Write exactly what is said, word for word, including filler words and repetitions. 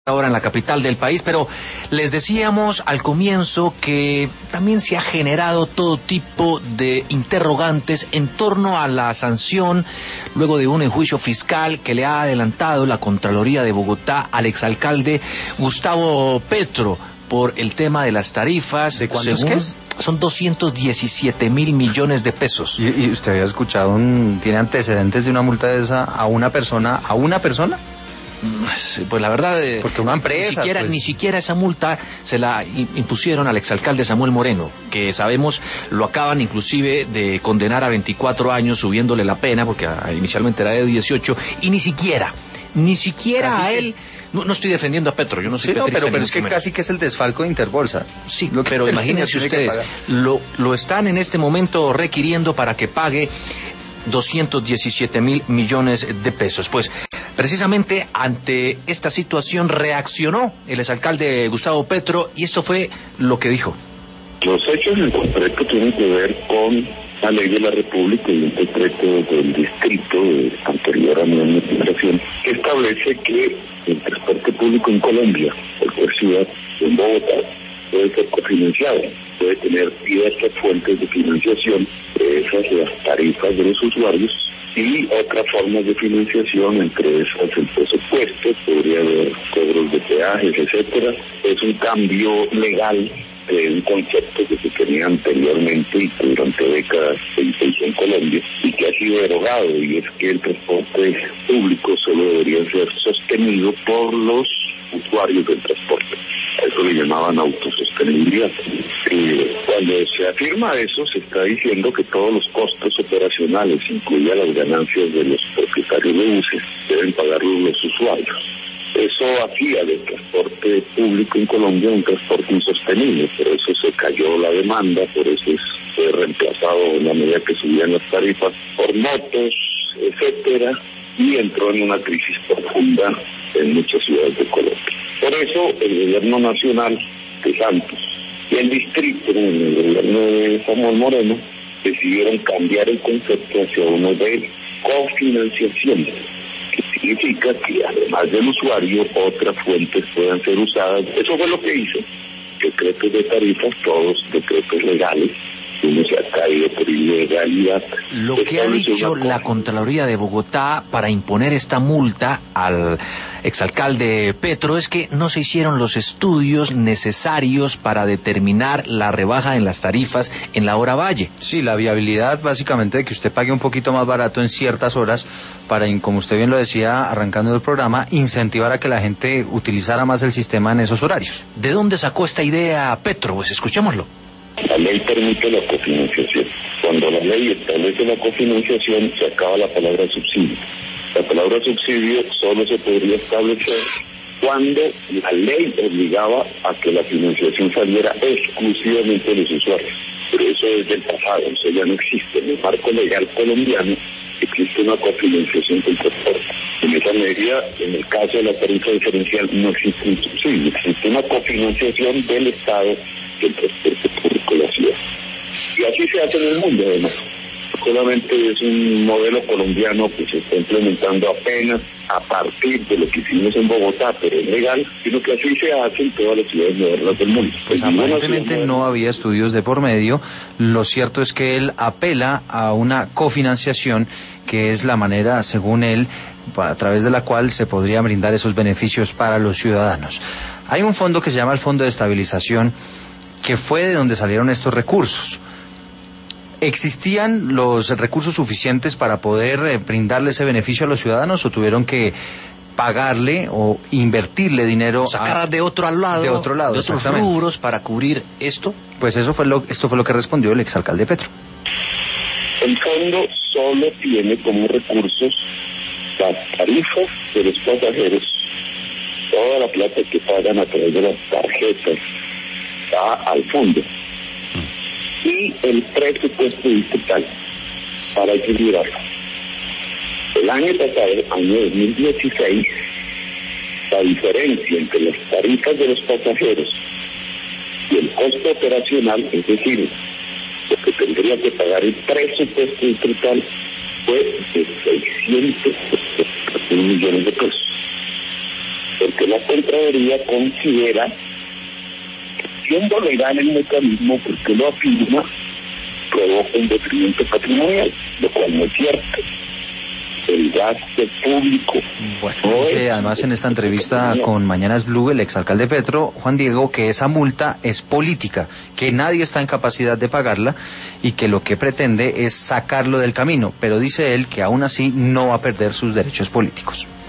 ahora en la capital del país, pero les decíamos al comienzo que también se ha generado todo tipo de interrogantes en torno a la sanción luego de un juicio fiscal que le ha adelantado la Contraloría de Bogotá al exalcalde Gustavo Petro por el tema de las tarifas. ¿De cuántos qué es? Son doscientos diecisiete mil millones de pesos. ¿Y, y usted había escuchado, un, tiene antecedentes de una multa de esa a una persona, a una persona? Pues la verdad, porque una empresa, ni siquiera, pues... ni siquiera esa multa se la impusieron al exalcalde Samuel Moreno, que sabemos lo acaban inclusive de condenar a veinticuatro años, subiéndole la pena, porque inicialmente era de dieciocho, y ni siquiera, ni siquiera casi a él... Es... No, no estoy defendiendo a Petro, yo no soy sí, no, petrista, pero, pero es que menos. Casi que es el desfalco de Interbolsa. Sí, lo que pero imagínense ustedes, lo, lo están en este momento requiriendo para que pague doscientos diecisiete mil millones de pesos. Pues precisamente ante esta situación reaccionó el exalcalde Gustavo Petro y esto fue lo que dijo. Los hechos en concreto tienen que ver con la ley de la República y un decreto del distrito de anterior a mi administración que establece que el transporte público en Colombia, cualquier ciudad en Bogotá, puede ser cofinanciado, puede tener diversas fuentes de financiación, esas las tarifas de los usuarios y otras formas de financiación, entre esas el presupuesto, podría haber cobros de peajes, etcétera. Es un cambio legal de un concepto que se tenía anteriormente y que durante décadas se hizo en Colombia y que ha sido derogado, y es que el transporte público solo debería ser sostenido por los usuarios del transporte. A eso le llamaban autosostenibilidad. Eh, cuando se afirma eso, se está diciendo que todos los costos operacionales, incluidas las ganancias de los propietarios de buses, deben pagarlos los usuarios. Eso hacía del transporte público en Colombia un transporte insostenible, por eso se cayó la demanda, por eso es, fue reemplazado en la medida que subían las tarifas por motos, etcétera, y entró en una crisis profunda en muchas ciudades de Colombia. Por eso el gobierno nacional de Santos y el distrito, el gobierno de Samuel Moreno, decidieron cambiar el concepto hacia uno de cofinanciación, que significa que además del usuario otras fuentes puedan ser usadas. Eso fue lo que hizo. Decretos de tarifas, todos decretos legales, uno se ha caído por ilegalidad. Lo que ha dicho la Contraloría de Bogotá para imponer esta multa al exalcalde Petro es que no se hicieron los estudios necesarios para determinar la rebaja en las tarifas en la hora valle. Sí, la viabilidad básicamente de que usted pague un poquito más barato en ciertas horas para, como usted bien lo decía arrancando el programa, incentivar a que la gente utilizara más el sistema en esos horarios. ¿De dónde sacó esta idea Petro? Pues escuchémoslo. La ley permite la cofinanciación. Cuando la ley establece la cofinanciación, se acaba la palabra subsidio. La palabra subsidio solo se podría establecer cuando la ley obligaba a que la financiación saliera exclusivamente de los usuarios. Pero eso es del pasado, eso ya no existe. En el marco legal colombiano existe una cofinanciación del transporte. En esa medida, en el caso de la tarifa diferencial, no existe un subsidio, existe una cofinanciación del Estado del transporte público de la ciudad. Y así se hace en el mundo, además. Solamente es un modelo colombiano que se está implementando apenas a partir de lo que hicimos en Bogotá, pero es legal, sino que así se hace en todas las ciudades modernas del mundo. Pues aparentemente no había estudios de por medio. Lo cierto es que él apela a una cofinanciación que es la manera, según él, a través de la cual se podrían brindar esos beneficios para los ciudadanos. Hay un fondo que se llama el Fondo de Estabilización, que fue de donde salieron estos recursos. ¿Existían los recursos suficientes para poder eh, brindarle ese beneficio a los ciudadanos o tuvieron que pagarle o invertirle dinero, sacar a, de otro lado, de otro lado, de otros rubros para cubrir esto? Pues eso fue lo, esto fue lo que respondió el exalcalde Petro. El fondo solo tiene como recursos las tarifas de los pasajeros, toda la plata que pagan a través de las tarjetas va al fondo, y el presupuesto distrital para equilibrarlo. El año pasado, año dos mil dieciséis, la diferencia entre las tarifas de los pasajeros y el costo operacional, es decir, lo que tendría que pagar el presupuesto distrital, fue de seiscientos millones de pesos. porque la Contraloría considera que, siendo legal el mecanismo, porque lo afirma, provoca un detrimento patrimonial, lo cual no es cierto. El gasto público. Bueno, dice además en esta entrevista con Mañanas Blue el exalcalde Petro, Juan Diego, que esa multa es política, que nadie está en capacidad de pagarla y que lo que pretende es sacarlo del camino, pero dice él que aún así no va a perder sus derechos políticos.